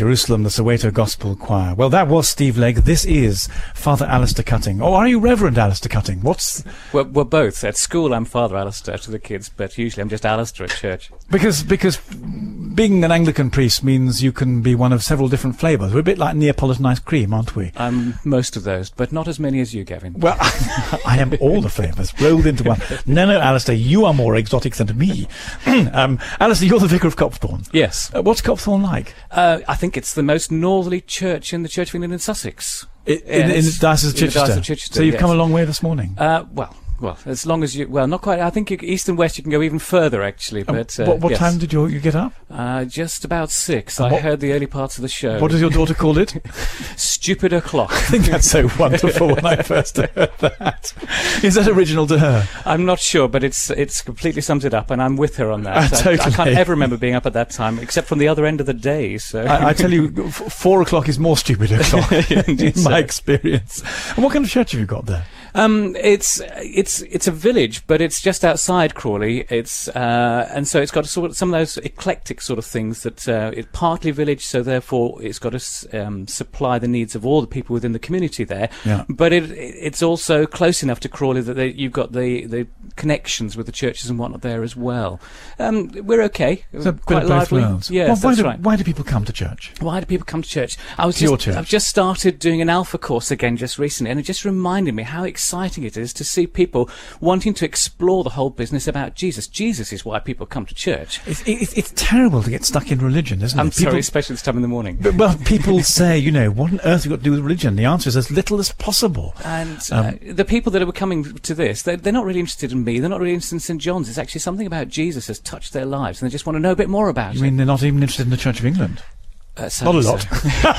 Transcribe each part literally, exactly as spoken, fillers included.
Jerusalem, the Soweto Gospel Choir. Well, that was Steve Legg. This is Father Alistair Cutting. Oh, are you Reverend Alistair Cutting? What's... We're, we're both. At school, I'm Father Alistair to the kids, but usually I'm just Alistair at church. Because because being an Anglican priest means you can be one of several different flavours. We're a bit like Neapolitan ice cream, aren't we? I'm most of those, but not as many as you, Gavin. Well, I am all the flavours rolled into one. No, no, Alistair, you are more exotic than me. um, Alistair, you're the vicar of Copthorne. Yes. Uh, what's Copthorne like? Uh, I think it's the most northerly church in the Church of England in Sussex. In, in, in the Diocese of Chichester. Chichester. So you've yes. come a long way this morning. Uh, well, well, as long as you, well, not quite. I think you, east and west you can go even further, actually. But uh, what, what yes. time did you, you get up? Uh, just about six. And I what, heard the early parts of the show. What does your daughter call it? Stupid o'clock. I think that's so wonderful when I first heard that. Is that original to her? I'm not sure, but it's it's completely sums it up, and I'm with her on that. Uh, totally. I, I can't ever remember being up at that time, except from the other end of the day. So I, I tell you, f- four o'clock is more stupid o'clock in so. my experience. And what kind of church have you got there? Um, it's it's it's a village, but it's just outside Crawley. It's uh, and so it's got a sort of some of those eclectic sort of things that uh, it's partly village, so therefore it's got to um, supply the needs of all the people within the community there. Yeah. But it it's also close enough to Crawley that they, you've got the, the connections with the churches and whatnot there as well. Um, we're okay. So Quite bit of both lively. worlds. Yes, well, why that's do, right. Why do people come to church? Why do people come to church? I was To just, your church. I've just started doing an Alpha course again just recently, and it just reminded me how exciting it is to see people wanting to explore the whole business about Jesus. Jesus is why people come to church. It's, it's, it's terrible to get stuck in religion, isn't I'm it? People, sorry, especially this time in the morning. but, well, people say, you know, what on earth have you got to do with religion? The answer is as little as possible. And Um, uh, the people that are coming to this, they're, they're not really interested in me. They're not really interested in Saint John's. It's actually something about Jesus has touched their lives, and they just want to know a bit more about You it. mean they're not even interested in the Church of England? Uh, Not a sadly lot.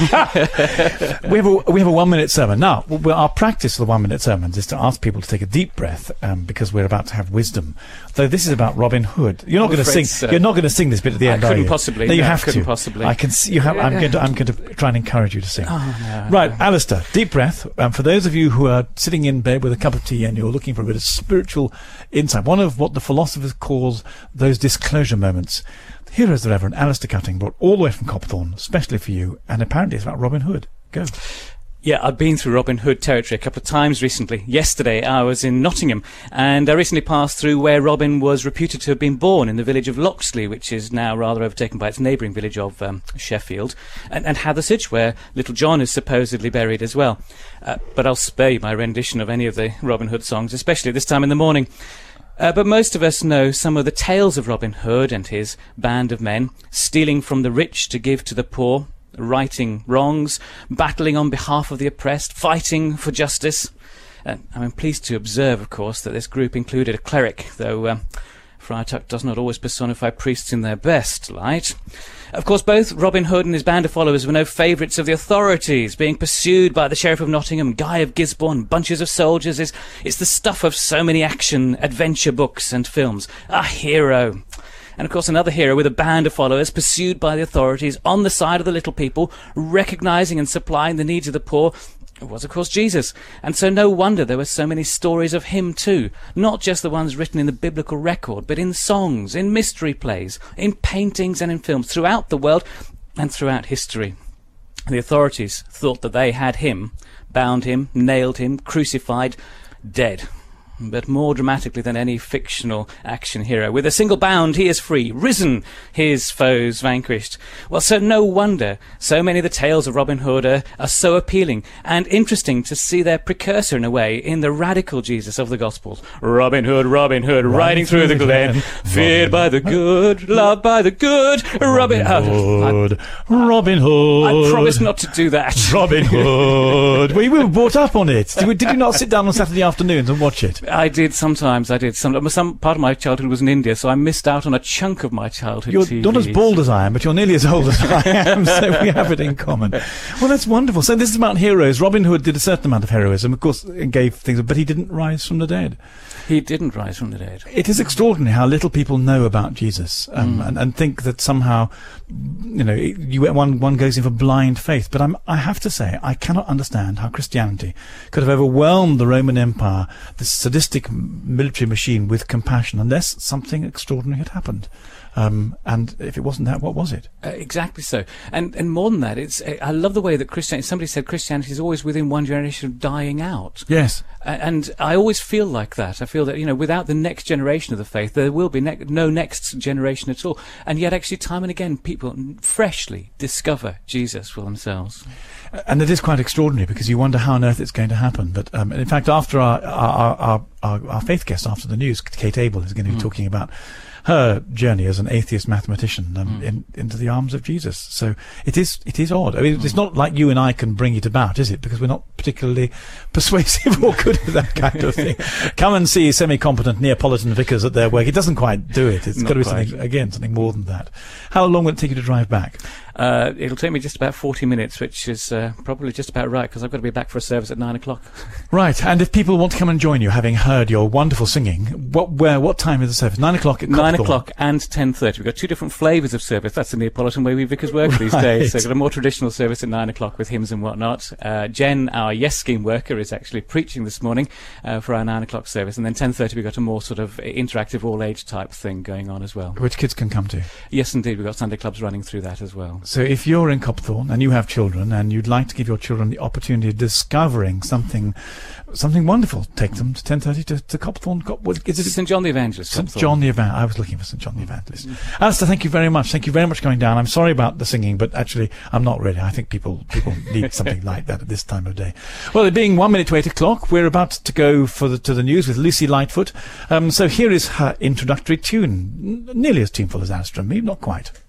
so. we have a we have a one minute sermon now. Well, our practice for the one minute sermons is to ask people to take a deep breath um, because we're about to have wisdom. Though this is about Robin Hood. You're not I'm going to sing. afraid so. You're not going to sing this bit at the I end, are couldn't you? possibly. No, you No, I have couldn't to. possibly. I can see you have. I'm going to. I'm going to try and encourage you to sing. Oh, no. Right, Alistair, deep breath. Um, for those of you who are sitting in bed with a cup of tea and you're looking for a bit of spiritual insight, one of what the philosophers call those disclosure moments. Here is the Reverend Alistair Cutting, brought all the way from Copthorne, especially for you, and apparently it's about Robin Hood. Go. Yeah, I've been through Robin Hood territory a couple of times recently. Yesterday I was in Nottingham, and I recently passed through where Robin was reputed to have been born, in the village of Loxley, which is now rather overtaken by its neighbouring village of um, Sheffield, and, and Hathersage, where Little John is supposedly buried as well. Uh, but I'll spare you my rendition of any of the Robin Hood songs, especially at this time in the morning. Uh, but most of us know some of the tales of Robin Hood and his band of men, stealing from the rich to give to the poor, righting wrongs, battling on behalf of the oppressed, fighting for justice. Uh, I'm pleased to observe, of course, that this group included a cleric, though um, Friar Tuck does not always personify priests in their best light. Of course, both Robin Hood and his band of followers were no favourites of the authorities, being pursued by the Sheriff of Nottingham, Guy of Gisborne, bunches of soldiers. Is it's the stuff of so many action, adventure books and films. A hero. And of course another hero with a band of followers, pursued by the authorities, on the side of the little people, recognising and supplying the needs of the poor. It was, of course, Jesus. And so no wonder there were so many stories of him too. Not just the ones written in the biblical record, but in songs, in mystery plays, in paintings and in films throughout the world and throughout history. The authorities thought that they had him, bound him, nailed him, crucified, dead. But more dramatically than any fictional action hero, with a single bound he is free, risen, his foes vanquished. Well, so no wonder so many of the tales of Robin Hood are, are so appealing and interesting to see their precursor in a way in the radical Jesus of the Gospels. Robin Hood, Robin Hood, riding, riding through, through the glen, glen feared by the good, loved by the good. Robin, Robin Hood, oh, Robin Hood. I promise not to do that. Robin Hood. Well, you were brought up on it. Did, we, did you not sit down on Saturday afternoons and watch it? I did sometimes. I did. Some, some part of my childhood was in India, so I missed out on a chunk of my childhood. You're T V. not as bald as I am, but you're nearly as old as I am, so we have it in common. Well, that's wonderful. So this is about heroes. Robin Hood did a certain amount of heroism, of course, and gave things, but he didn't rise from the dead. He didn't rise from the dead. It is extraordinary how little people know about Jesus, um, mm. and, and think that somehow, you know, you one one goes in for blind faith. But I'm, I have to say, I cannot understand how Christianity could have overwhelmed the Roman Empire, this sadistic military machine, with compassion, unless something extraordinary had happened. Um, and if it wasn't that, what was it? Uh, exactly so. And and more than that, it's I love the way that Christianity, somebody said Christianity is always within one generation of dying out. Yes. Uh, and I always feel like that. I feel that, you know, without the next generation of the faith, there will be ne- no next generation at all. And yet, actually, time and again, people freshly discover Jesus for themselves. And it is quite extraordinary, because you wonder how on earth it's going to happen. But um, in fact, after our our, our our our faith guest, after the news, Kate Abel is going to be mm. talking about her journey as an atheist mathematician um, mm. in, into the arms of Jesus. So it is it is odd. I mean, mm. it's not like you and I can bring it about, is it? Because we're not particularly persuasive or good at that kind of thing. Come and see semi-competent Neapolitan vicars at their work. It doesn't quite do it. It's got to be quite. something, again, something more than that. How long will it take you to drive back? Uh, it'll take me just about forty minutes, which is uh, probably just about right, because I've got to be back for a service at nine o'clock. Right. And if people want to come and join you, having heard your wonderful singing, what where what time is the service? Nine o'clock at Nine o'clock and ten thirty. We've got two different flavours of service. That's the Neapolitan way we vicars work right. these days. So we've got a more traditional service at nine o'clock with hymns and whatnot. Uh, Jen, our Yes Scheme worker, is actually preaching this morning uh, for our nine o'clock service. And then ten thirty we've got a more sort of interactive all-age type thing going on as well. Which kids can come to? Yes, indeed. We've got Sunday clubs running through that as well. So if you're in Copthorne and you have children and you'd like to give your children the opportunity of discovering something something wonderful, take them to ten thirty to, to Copthorne. Cop, what, is it St John the Evangelist. St John the Evangelist. I was looking for St John the Evangelist. Mm-hmm. Alistair, thank you very much. Thank you very much for coming down. I'm sorry about the singing, but actually I'm not really. I think people people need something like that at this time of day. Well, it being one minute to eight o'clock, we're about to go for the, to the news with Lucy Lightfoot. Um, so here is her introductory tune, N- nearly as tuneful as Alistair and me, not quite.